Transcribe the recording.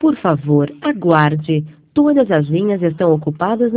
Por favor, aguarde. Todas as linhas estão ocupadas